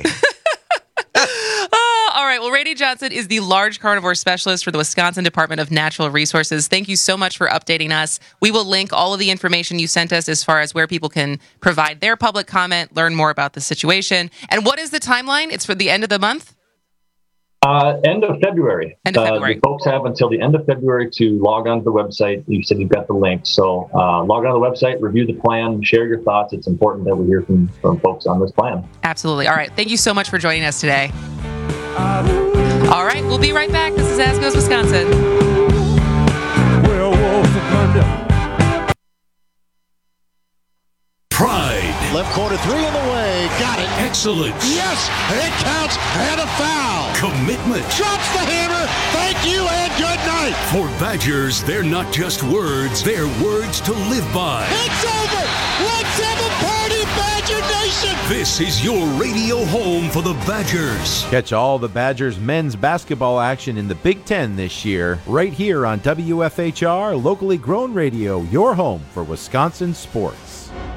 Oh, all right. Well, Randy Johnson is the large carnivore specialist for the Wisconsin Department of Natural Resources. Thank you so much for updating us. We will link all of the information you sent us as far as where people can provide their public comment, learn more about the situation. And what is the timeline? It's for the end of the month? Uh, end of February. End of February. Uh, the folks have until the end of February to log on to the website. You said you've got the link. So uh, log on to the website, review the plan, share your thoughts. It's important that we hear from, from folks on this plan. Absolutely. All right. Thank you so much for joining us today. All right. We'll be right back. This is As Goes Wisconsin. Pride. Left corner three in the way. Got it. Excellence. Yes. It counts. And a foul. Commitment. Drops the hammer. Thank you and good night. For Badgers, they're not just words. They're words to live by. It's over. Let's have a party, Badger Nation. This is your radio home for the Badgers. Catch all the Badgers men's basketball action in the Big Ten this year, right here on W F H R, locally grown radio, your home for Wisconsin sports.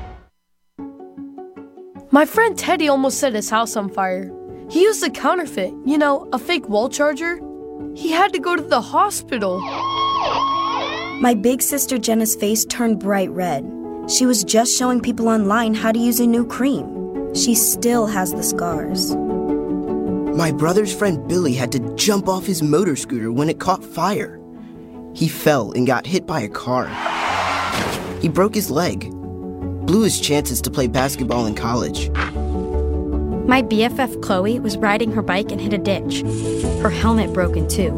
My friend Teddy almost set his house on fire. He used a counterfeit, you know, a fake wall charger. He had to go to the hospital. My big sister Jenna's face turned bright red. She was just showing people online how to use a new cream. She still has the scars. My brother's friend Billy had to jump off his motor scooter when it caught fire. He fell and got hit by a car. He broke his leg. Blew his chances to play basketball in college. My B F F Chloe was riding her bike and hit a ditch. Her helmet broke in two.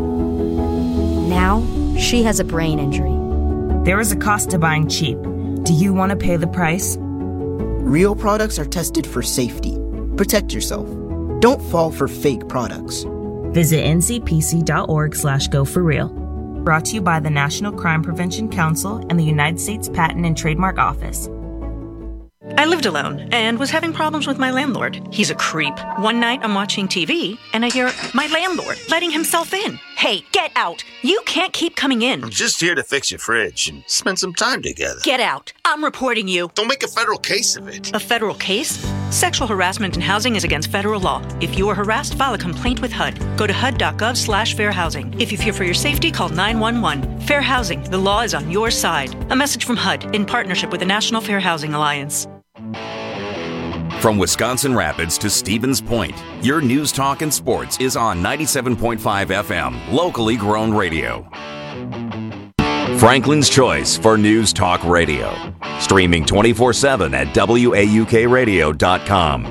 Now, she has a brain injury. There is a cost to buying cheap. Do you want to pay the price? Real products are tested for safety. Protect yourself. Don't fall for fake products. Visit N C P C dot org slash go for real. Brought to you by the National Crime Prevention Council and the United States Patent and Trademark Office. I lived alone and was having problems with my landlord. He's a creep. One night I'm watching T V and I hear my landlord letting himself in. Hey, get out. You can't keep coming in. I'm just here to fix your fridge and spend some time together. Get out. I'm reporting you. Don't make a federal case of it. A federal case? Sexual harassment in housing is against federal law. If you are harassed, file a complaint with H U D. Go to H U D dot gov slash fair housing. If you fear for your safety, call nine one one. Fair Housing. The law is on your side. A message from H U D in partnership with the National Fair Housing Alliance. From Wisconsin Rapids to Stevens Point, your news, talk, and sports is on ninety-seven point five F M, locally grown radio. Franklin's Choice for News Talk Radio. Streaming twenty-four seven at W A U K radio dot com.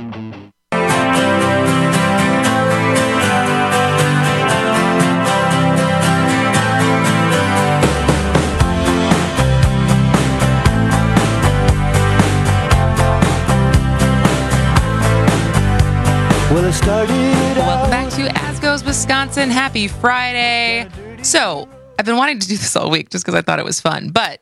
Welcome back to As Goes Wisconsin. Happy Friday. So, I've been wanting to do this all week just because I thought it was fun. But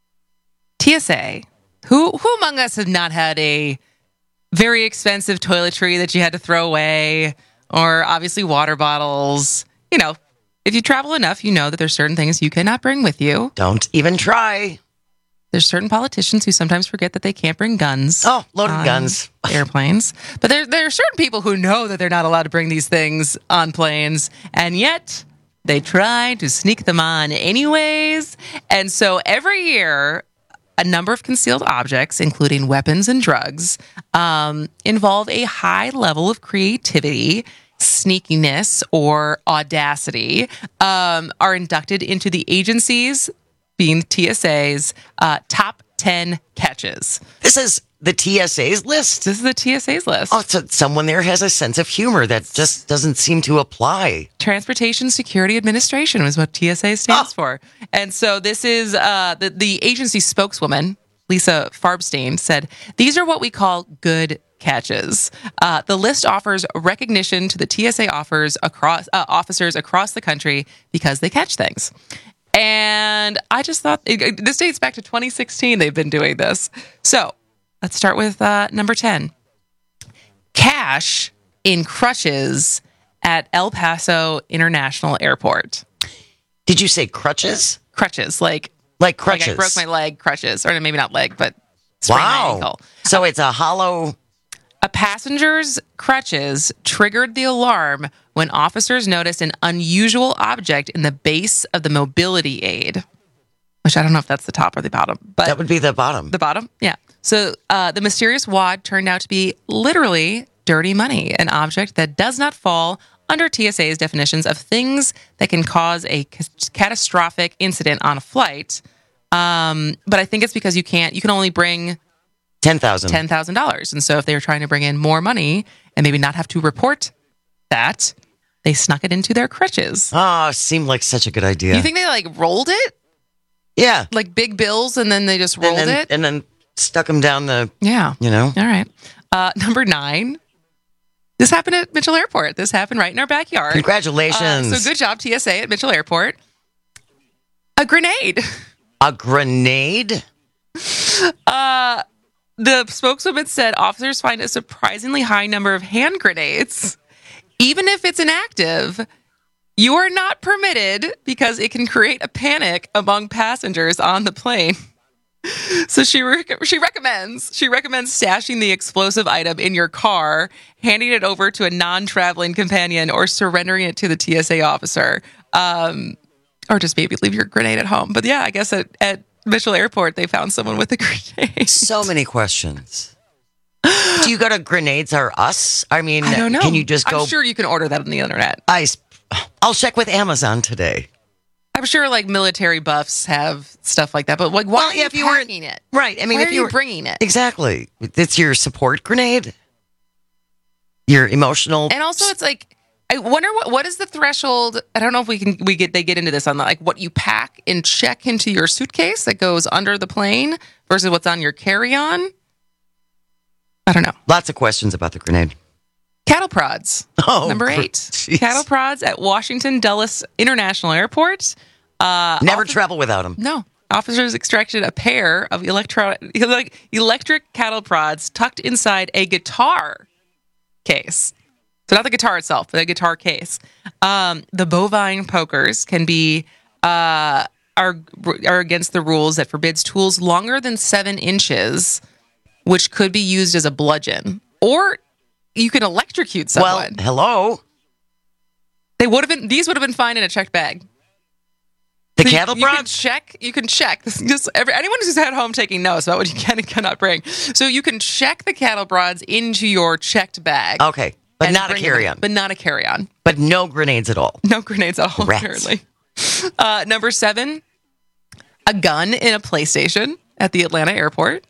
T S A, who who among us have not had a very expensive toiletry that you had to throw away, or obviously water bottles? You know, if you travel enough, you know that there's certain things you cannot bring with you. Don't even try. There's certain politicians who sometimes forget that they can't bring guns. Oh, loaded guns. Airplanes. But there, there are certain people who know that they're not allowed to bring these things on planes, and yet they try to sneak them on anyways. And so every year, a number of concealed objects, including weapons and drugs, um, involve a high level of creativity, sneakiness, or audacity, um, are inducted into the agency's, being T S A's, uh, top ten catches. This is the T S A's list? This is the T S A's list. Oh, so someone there has a sense of humor that just doesn't seem to apply. Transportation Security Administration is what T S A stands oh. for. And so this is uh, the, the agency spokeswoman, Lisa Farbstein, said, these are what we call good catches. Uh, the list offers recognition to the T S A offers across uh, officers across the country because they catch things. And I just thought, it, this dates back to twenty sixteen, they've been doing this. So let's start with uh, number ten. Cash in crutches at El Paso International Airport. Did you say crutches? Crutches, like... Like crutches? Like I broke my leg, crutches. Or maybe not leg, but sprained wow. my ankle. So it's a hollow... A passenger's crutches triggered the alarm when officers noticed an unusual object in the base of the mobility aid, which I don't know if that's the top or the bottom. But that would be the bottom. The bottom, yeah. So uh, the mysterious wad turned out to be literally dirty money, an object that does not fall under T S A's definitions of things that can cause a c- catastrophic incident on a flight. Um, but I think it's because you can't, you can only bring... ten thousand dollars. ten thousand dollars. And so if they were trying to bring in more money and maybe not have to report that, they snuck it into their crutches. Oh, seemed like such a good idea. You think they like rolled it? Yeah. Like big bills and then they just rolled and then, it? And then stuck them down the, yeah. you know. All right. Uh, number nine. This happened at Mitchell Airport. This happened right in our backyard. Congratulations. Uh, so good job, T S A at Mitchell Airport. A grenade. A grenade? Uh... The spokeswoman said officers find a surprisingly high number of hand grenades. Even if it's inactive, you are not permitted because it can create a panic among passengers on the plane. So she rec- she recommends she recommends stashing the explosive item in your car, handing it over to a non-traveling companion, or surrendering it to the T S A officer, um, or just maybe leave your grenade at home. But yeah, I guess at, at Mitchell Airport, they found someone with a grenade. So many questions. Do you go to Grenades R Us? I mean, I don't know. Can you just go? I'm sure you can order that on the internet. I, I'll check with Amazon today. I'm sure like military buffs have stuff like that, but like, why well, are yeah, you if you packing were, it? Right. I mean, why if are you you were, bringing it? Exactly. It's your support grenade. Your emotional. And also, it's like, I wonder what what is the threshold? I don't know if we can we get they get into this on the, like what you pack and check into your suitcase that goes under the plane versus what's on your carry-on. I don't know. Lots of questions about the grenade. Cattle prods. Oh, number eight. Geez. Cattle prods at Washington Dulles International Airport. Uh, Never often, travel without them. No. officers extracted a pair of electro- electric cattle prods tucked inside a guitar case. So not the guitar itself, but a guitar case. Um, the bovine pokers can be uh, are are against the rules that forbids tools longer than seven inches, which could be used as a bludgeon, or you can electrocute someone. Well, hello. They would have been. These would have been fine in a checked bag. The so cattle you, you prods? can check. You can check. Just every, anyone who's at home taking notes about what you can and cannot bring. So you can check the cattle prods into your checked bag. Okay, but not a carry-on. But not a carry-on. But no grenades at all. No grenades at all. Rats. Apparently. Uh, number seven, a gun in a PlayStation at the Atlanta airport.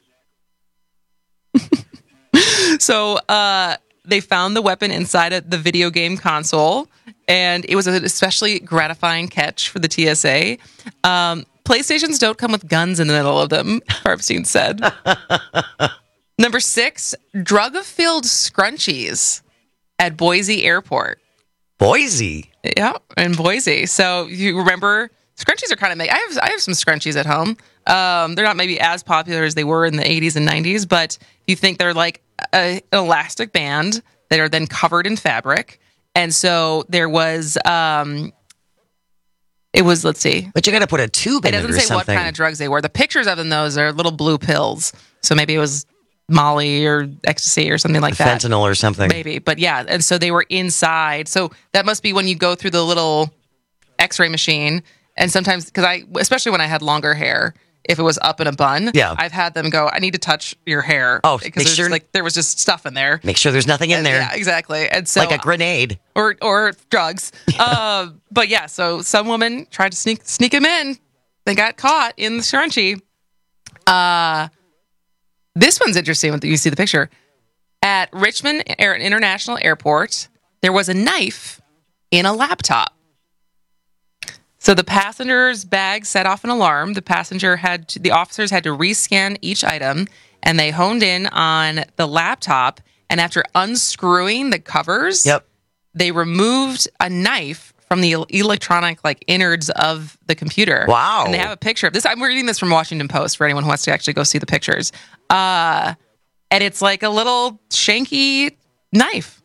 so uh, they found the weapon inside of the video game console. And it was an especially gratifying catch for the T S A. Um, PlayStations don't come with guns in the middle of them, Farbstein said. Number six, drug-filled scrunchies at Boise Airport. Boise? Yeah, in Boise. So you remember, scrunchies are kind of... Make, I have I have some scrunchies at home. Um, they're not maybe as popular as they were in the eighties and nineties, but you think they're like a, an elastic band that are then covered in fabric. And so there was, um, it was, let's see. But you got to put a tube in it or something. It doesn't say what kind of drugs they were. The pictures of them, those are little blue pills. So maybe it was Molly or ecstasy or something like that. Fentanyl or something. Maybe. But yeah, and so they were inside. So that must be when you go through the little x-ray machine. And sometimes, because I, especially when I had longer hair, if it was up in a bun, yeah. I've had them go, I need to touch your hair. Oh, because make sure, like there was just stuff in there. Make sure there's nothing in and, there. Yeah, exactly. And so like a grenade. Or or drugs. uh, but yeah, so some woman tried to sneak sneak him in. They got caught in the scrunchie. Uh, this one's interesting when you see the picture. At Richmond Air- International Airport, there was a knife in a laptop. So the passenger's bag set off an alarm. The passenger had to, the officers had to rescan each item, and they honed in on the laptop. And after unscrewing the covers, yep. they removed a knife from the electronic like innards of the computer. Wow! And they have a picture of this. I'm reading this from Washington Post for anyone who wants to actually go see the pictures. Uh, and it's like a little shanky knife.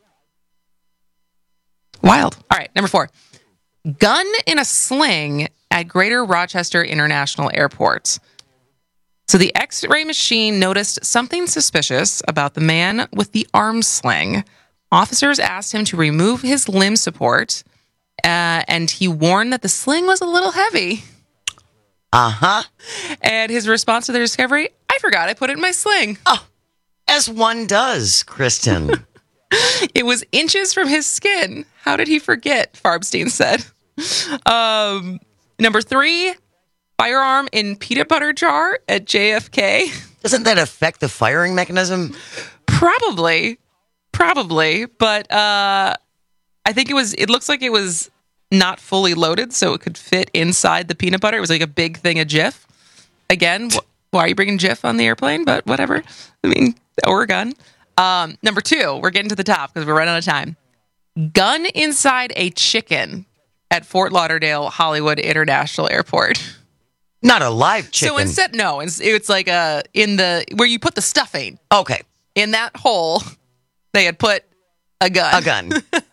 Wild. All right, number four. Gun in a sling at Greater Rochester International Airport. So the X-ray machine noticed something suspicious about the man with the arm sling. Officers asked him to remove his limb support, uh, and he warned that the sling was a little heavy. Uh-huh. And his response to the discovery, I forgot I put it in my sling. Oh, as one does, Kristen. It was inches from his skin. How did he forget? Farbstein said. Um, number three, firearm in peanut butter jar at J F K. Doesn't that affect the firing mechanism? Probably. Probably. But uh, I think it was, it looks like it was not fully loaded, so it could fit inside the peanut butter. It was like a big thing of Jif. Again, wh- why are you bringing Jif on the airplane? But whatever. I mean, or a gun. Um, number two, we're getting to the top because we're running out of time. Gun inside a chicken at Fort Lauderdale Hollywood International Airport. Not a live chicken. So instead, no, it's, it's like a in the where you put the stuffing. Okay. In that hole, they had put a gun. A gun.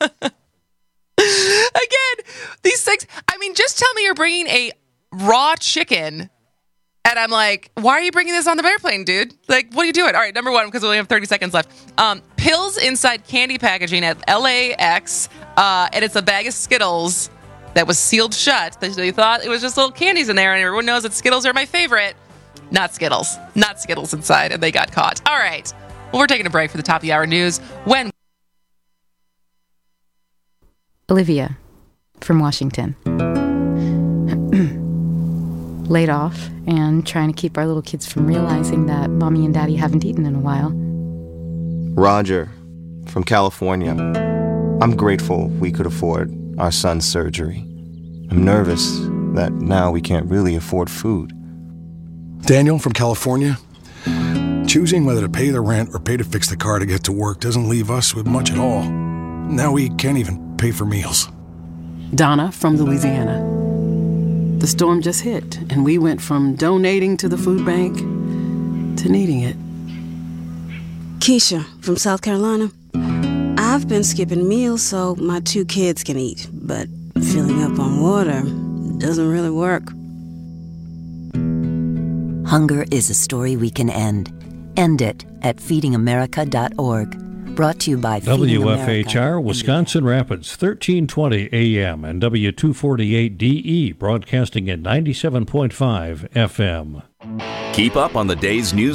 Again, these things. I mean, just tell me you're bringing a raw chicken. And I'm like, why are you bringing this on the airplane, dude? Like, what are you doing? All right, number one, because we only have thirty seconds left. Um, pills inside candy packaging at L A X, uh, and it's a bag of Skittles that was sealed shut. They thought it was just little candies in there, and everyone knows that Skittles are my favorite. Not Skittles. Not Skittles inside, and they got caught. All right. Well, we're taking a break for the top of the hour news. When Olivia from Washington. Laid off and trying to keep our little kids from realizing that mommy and daddy haven't eaten in a while. Roger from California. I'm grateful we could afford our son's surgery. I'm nervous that now we can't really afford food. Daniel from California. Choosing whether to pay the rent or pay to fix the car to get to work doesn't leave us with much at all. Now we can't even pay for meals. Donna from Louisiana. The storm just hit, and we went from donating to the food bank to needing it. Keisha from South Carolina. I've been skipping meals so my two kids can eat, but filling up on water doesn't really work. Hunger is a story we can end. End it at feeding america dot org. Brought to you by W F H R Wisconsin Rapids, thirteen twenty A M and W two forty-eight D E, broadcasting at ninety-seven point five F M. Keep up on the day's news